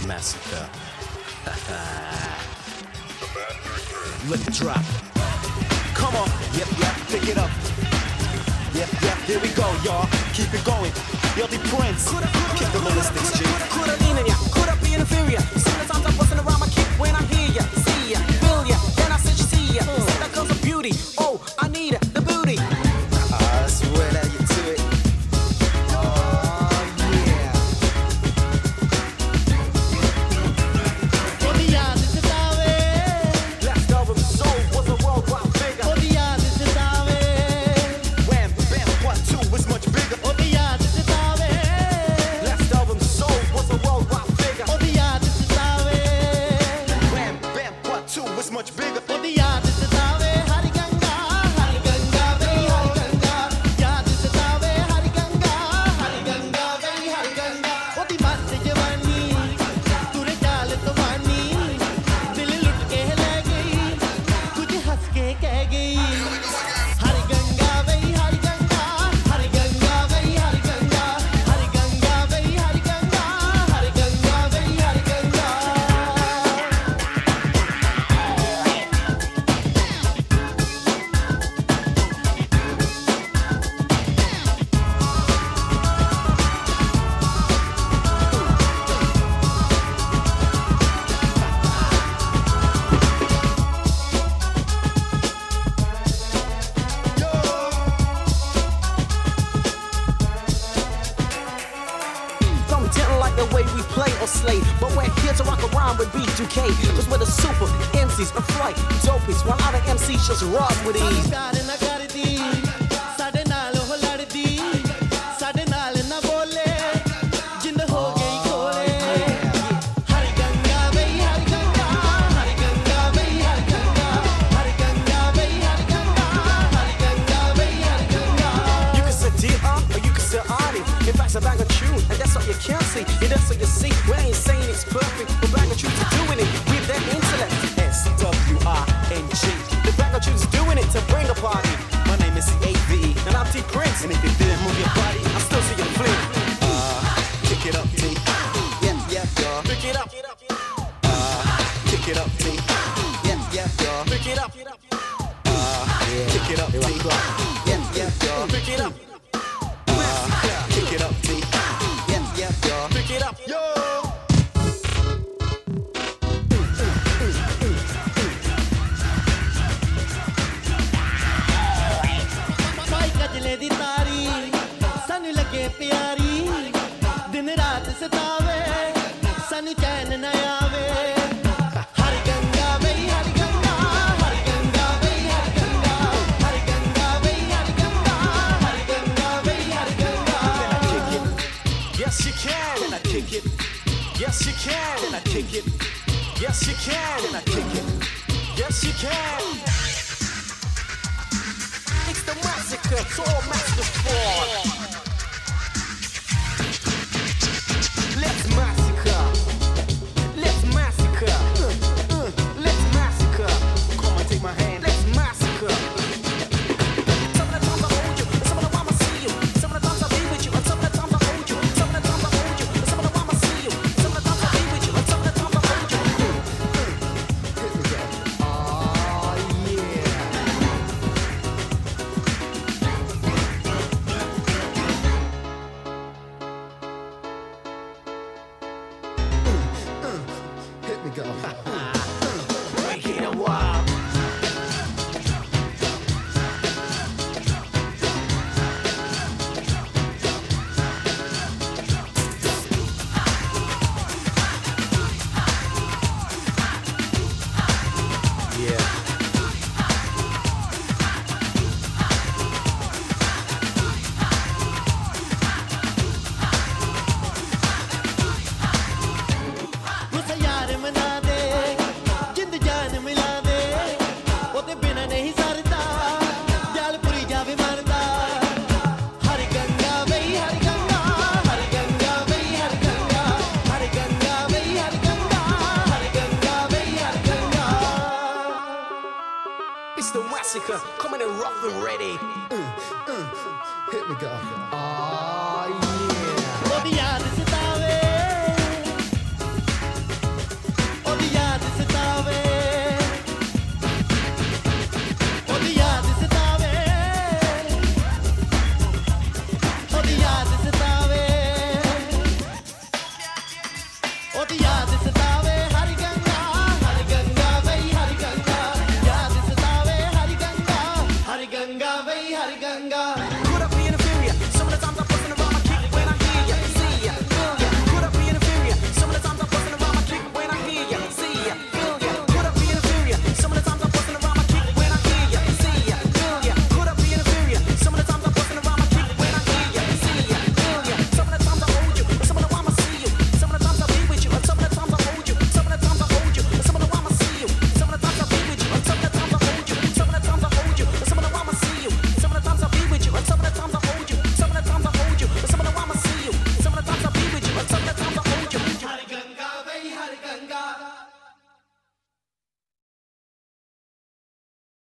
Massacre. Let it drop. Come on, yep, pick it up. Yep, here we go, y'all. Keep it going. You're the prince. Kick the ballistics, G. Coulda lean in ya, coulda be inferior. Sometimes I'm busting around my kick when I hear ya, see ya, feel ya. Then I said you see ya. Say that comes a beauty. Oh, I need it, the booty. I swear that you to it. But we're here to rock around with B2K. Cause we're the super MCs of flight, dopies, while other MCs just rock with ease. You can say dear or you can say Artie. In fact, it's a bag of tune, and that's what you can't see. And that's what you see. We ain't saying it's perfect, but bag of tunes are doing it with that intellect. SWRNG. The bag of tunes is doing it to bring a party. My name is CAVE, and I'm T Prince. And if you didn't move your body, I still see you fling. Kick it up, T. Yep, y'all. Pick it up. Kick it up, T. Yep, y'all. Pick it up. Kick it up, T. Yep, y'all. Pick it up. Kick it up, T. Yep, y'all. Pick it up. Yo. ਦੀ ਤਾਰੀ ਸਾਨੂੰ ਲੱਗੇ ਪਿਆਰੀ ਦਿਨ ਰਾਤ ਸਤਾਵੇ ਸਾਨੂੰ ਚੈਨ ਨਾ ਆਵੇ ਹਰ ਗੰਗਾ ਬਈ ਹਰ ਗੰਗਾ ਹਰ ਗੰਗਾ ਬਈ ਹਰ ਗੰਗਾ ਹਰ ਗੰਗਾ ਬਈ ਹਰ ਗੰਗਾ ਹਰ ਗੰਗਾ ਬਈ ਹਰ Ganga Yes you can and I kick it. Yes you can and I kick it. Yes you can and I kick it. Yes you can. It's the massacre, it's all massacre's fault. Let's massacre. Let's massacre. Let's massacre. Come on, take my hand. Let's massacre. Some of the times I hold you, and some of the times I see you. Some of the times I be with you, and some of the times I hold you. Some of the times I hold you, and some of the times I see you. Some of the times I be with you, and some of the times I hold you. Hit me, go. Make it a while. ਉਸ ਯਾਰ ਮਨਾ ਦੇ ਜਿੰਦ ਜਾਨ ਮਿਲਾ ਦੇ ਉਹਦੇ ਬਿਨਾ ਨਹੀਂ ਸਰਦਾ ਦਿਲ ਪੁਰੀ ਜਾਵੇ ਮਰਦਾ ਹਰ ਗੰਗਾ ਬਈ ਹਰ ਗੰਗਾ ਹਰ ਗੰਗਾ ਬਈ ਹਰ ਗੰਗਾ ਹਰ ਗੰਗਾ ਬਈ ਹਰ ਗੰਗਾ ਹਰ ਗੰਗਾ ਬਈ ਹਰ Ganga It's the massacre, coming in rough and ready. Hit me, go. ਉਹਦੀ ਯਾਦ ਸਤਾਵੇ हर गंगा